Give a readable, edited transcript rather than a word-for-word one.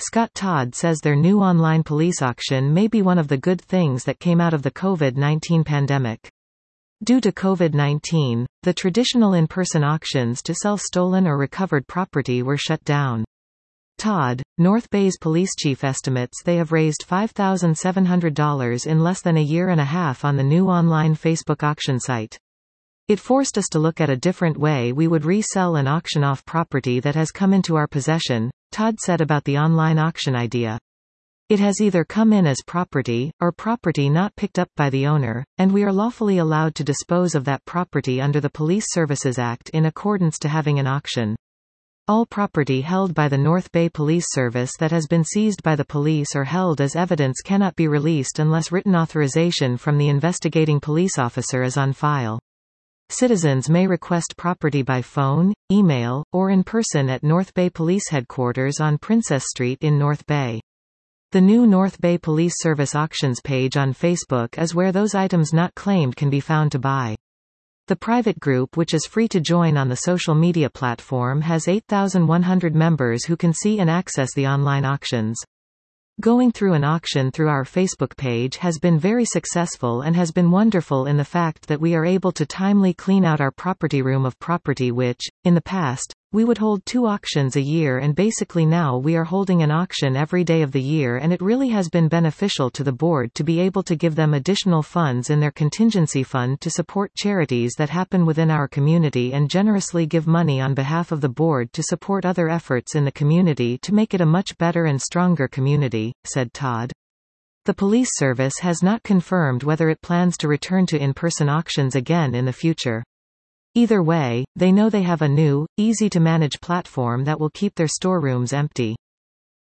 Scott Todd says their new online police auction may be one of the good things that came out of the COVID-19 pandemic. Due to COVID-19, the traditional in-person auctions to sell stolen or recovered property were shut down. Todd, North Bay's police chief, estimates they have raised $5,700 in less than a year and a half on the new online Facebook auction site. It forced us to look at a different way we would resell and auction off property that has come into our possession, Todd said about the online auction idea. It has either come in as property, or property not picked up by the owner, and we are lawfully allowed to dispose of that property under the Police Services Act in accordance to having an auction. All property held by the North Bay Police Service that has been seized by the police or held as evidence cannot be released unless written authorization from the investigating police officer is on file. Citizens may request property by phone, email, or in person at North Bay Police Headquarters on Princess Street in North Bay. The new North Bay Police Service auctions page on Facebook is where those items not claimed can be found to buy. The private group, which is free to join on the social media platform, has 8,100 members who can see and access the online auctions. Going through an auction through our Facebook page has been very successful and has been wonderful in the fact that we are able to timely clean out our property room of property which, in the past, we would hold 2 auctions a year, and basically now we are holding an auction every day of the year, and it really has been beneficial to the board to be able to give them additional funds in their contingency fund to support charities that happen within our community and generously give money on behalf of the board to support other efforts in the community to make it a much better and stronger community, said Todd. The police service has not confirmed whether it plans to return to in-person auctions again in the future. Either way, they know they have a new, easy-to-manage platform that will keep their storerooms empty.